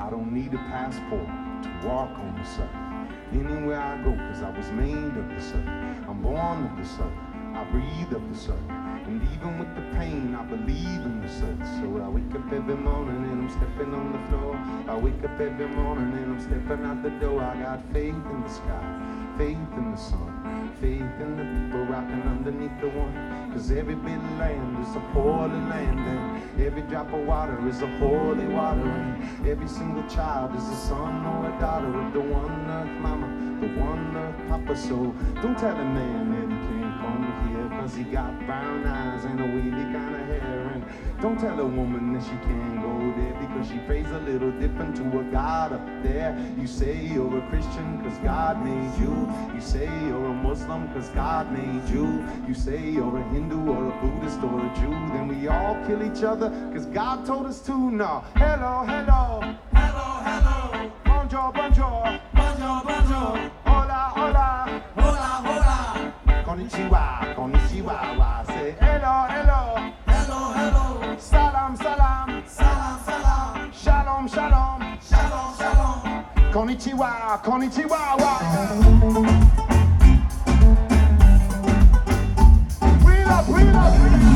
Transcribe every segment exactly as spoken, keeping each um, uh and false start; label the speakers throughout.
Speaker 1: I don't need a passport to walk on this earth. Anywhere I go, cause I was made of this earth. I'm born of this earth. I breathe of this earth. And even with the pain, I believe in this earth. So I wake up every morning and I'm stepping on the floor. I wake up every morning and I'm stepping out the door. I got faith in the sky, faith in the sun, faith in the people rocking underneath the one. Cause every bit of land is a holy land, and every drop of water is a holy water, and every single child is a son or a daughter of the one earth mama, the one earth papa. So don't tell a man that he can't come here cause he got brown eyes and a wavy kind of hair, and don't tell a woman that she can't go there because she prays a little different to a God up there. You say you're a Christian cause God made you. You say you're a Muslim cause God made you. You say you're a Hindu or a Buddhist or a Jew. Then we all kill each other cause God told us to. No. Hello, hello.
Speaker 2: Hello, hello.
Speaker 1: Bonjour, bonjour.
Speaker 2: Bonjour, bonjour.
Speaker 1: Hola, hola.
Speaker 2: Hola, hola.
Speaker 1: Konnichiwa, konnichiwa, wa. Say hello, hello.
Speaker 2: Hello, hello.
Speaker 1: Salam, salam.
Speaker 2: Salam, salam.
Speaker 1: Shalom, shalom.
Speaker 2: Shalom, shalom.
Speaker 1: Konnichiwa, konnichiwa, wa. Wheel up, wheel up, wheel up.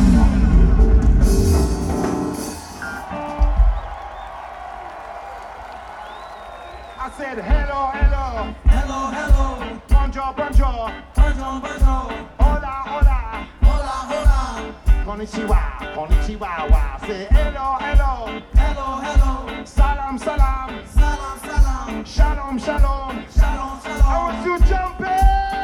Speaker 1: I said hello, hello.
Speaker 2: Hello, hello.
Speaker 1: Bonjour, bonjour.
Speaker 2: Bonjour, bonjour.
Speaker 1: Hola, hola.
Speaker 2: Hola, hola.
Speaker 1: Konnichiwa, konnichiwa, wa. Say hello, hello.
Speaker 2: Hello, hello.
Speaker 1: Salam, salam.
Speaker 2: Salam, salam.
Speaker 1: Shalom, shalom.
Speaker 2: Shalom,
Speaker 1: I
Speaker 2: shalom.
Speaker 1: want you jumping.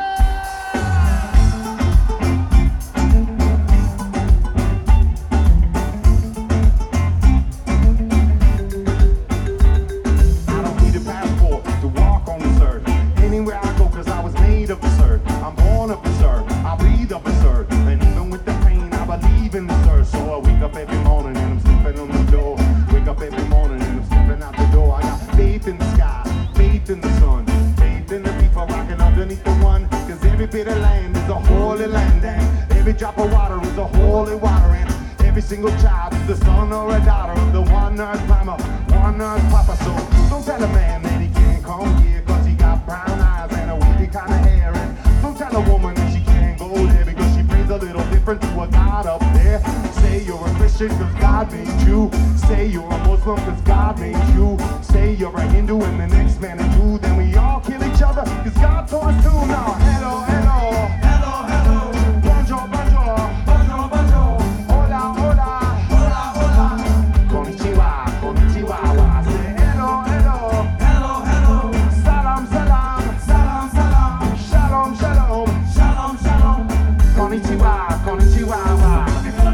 Speaker 1: I don't need a passport to walk on this earth. Anywhere I go, cause I was made of this earth. I'm born of this earth. I breathe of this earth. And even with the pain, I believe in this earth. So I wake up every morning and I'm stepping on the door. Wake up every morning and I'm stepping out the door. I got faith in the sky, faith in the sun, faith in the people rocking underneath the one. Cause every bit of land is a holy land, and every drop of water is a holy water, and every single child is the son or a daughter of the one earth mama, one earth papa. So don't tell a man that he can't come here cause he got brown eyes and a wavy kind of hair, and don't tell a woman that she can't go there because she prays a little different to a God up there. Say you're a Christian cause God made you. Say you're a Muslim cause God made you. Say you're a Hindu and the next man a Jew. Then we all kill each other cause God told us to. Now hello, hello.
Speaker 2: Hello, hello.
Speaker 1: Bonjour, bonjour.
Speaker 2: Bonjour, bonjour.
Speaker 1: Hola, hola.
Speaker 2: Hola, hola.
Speaker 1: Konnichiwa, konnichiwa, wa. Say hello, hello.
Speaker 2: Hello, hello.
Speaker 1: Salam, salam.
Speaker 2: Salam, salam.
Speaker 1: Shalom, shalom.
Speaker 2: Shalom, shalom.
Speaker 1: Konnichiwa, konnichiwa, wa.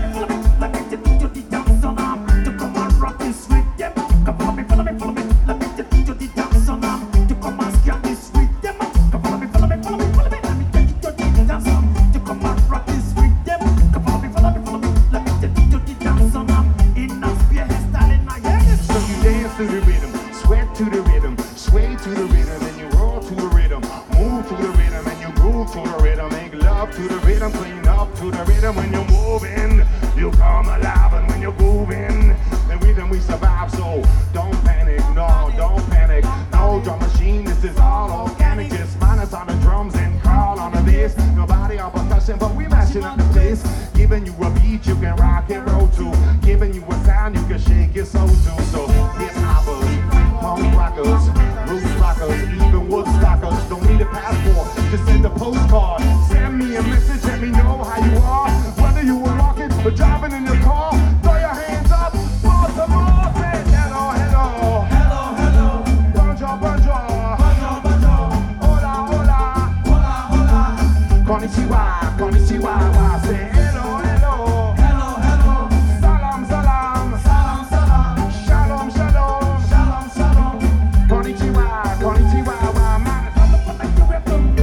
Speaker 1: To the rhythm, sweat to the rhythm, sway to the rhythm, and you roll to the rhythm, move to the rhythm, and you groove to the rhythm, make love to the rhythm, clean up to the rhythm. When you're moving, you come alive, and when you're grooving, the rhythm we survive. So don't panic, no, don't panic, no drum machine. This is all organic. Just minus on the drums and Carl on the bass. Nobody on percussion, but we matching up the place. Giving you a beat you can rock and roll to, giving you a sound you can shake your soul to. So hip hoppers, punk rockers, roots rockers, even woodstockers. Don't need a passport, just send a postcard. Send me a message, let me know how you are. Whether you were walking or driving in your car, throw your hands up, Baltimore, say hello, hello.
Speaker 2: Hello, hello.
Speaker 1: Bonjour, bonjour.
Speaker 2: Bonjour, bonjour.
Speaker 1: Hola, hola.
Speaker 2: Hola, hola.
Speaker 1: Konnichiwa, konnichiwa, wa. Say hello, hello.
Speaker 2: Hello, hello.
Speaker 1: Salam, salam.
Speaker 2: Salam, salam.
Speaker 1: Shalom, shalom.
Speaker 2: Shalom, shalom.
Speaker 1: Konnichiwa, konnichiwa, wa. Man,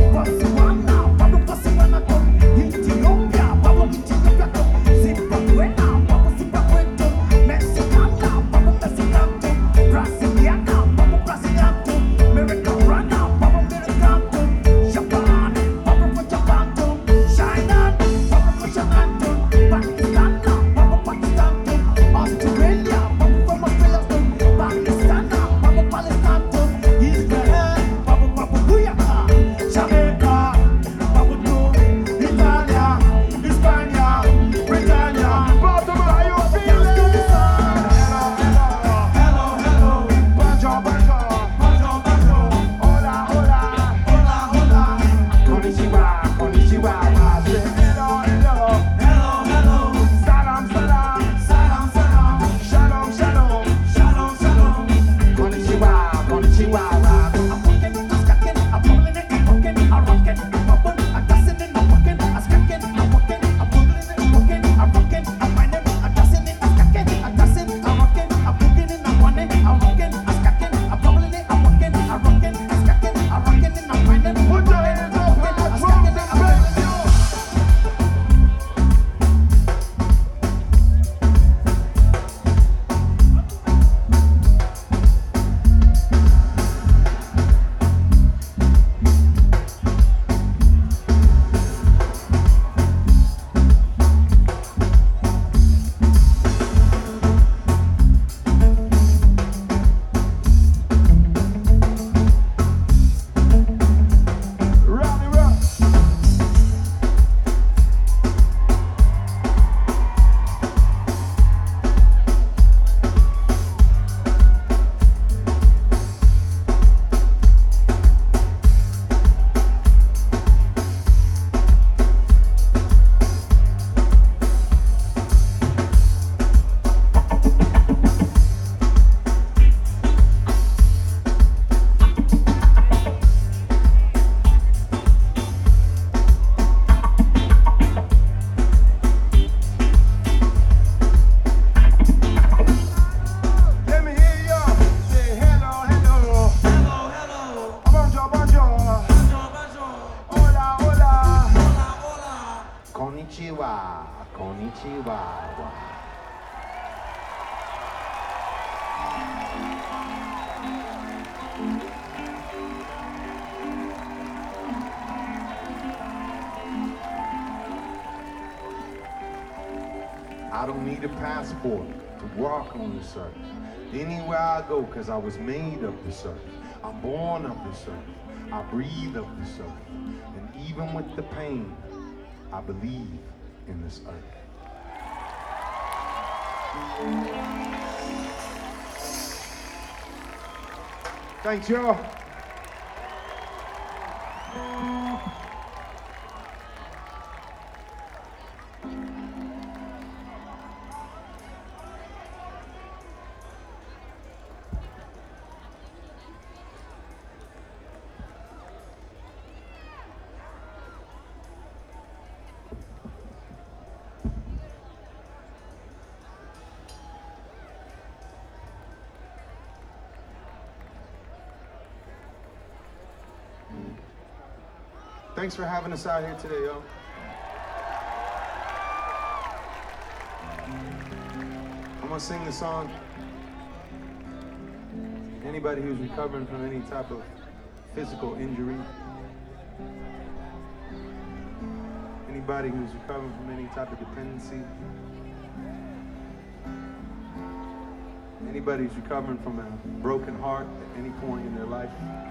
Speaker 2: Botswana, Botswana, Ethiopia, Ethiopia, Zimbabwe.
Speaker 1: Wow, wow. I don't need a passport to walk on this earth. Anywhere I go, cause I was made of this earth. I'm born of this earth. I breathe of this earth. And even with the pain, I believe in this earth. Thanks, y'all. Thanks for having us out here today, yo. I'm gonna sing the song. Anybody who's recovering from any type of physical injury, anybody who's recovering from any type of dependency, anybody who's recovering from a broken heart at any point in their life,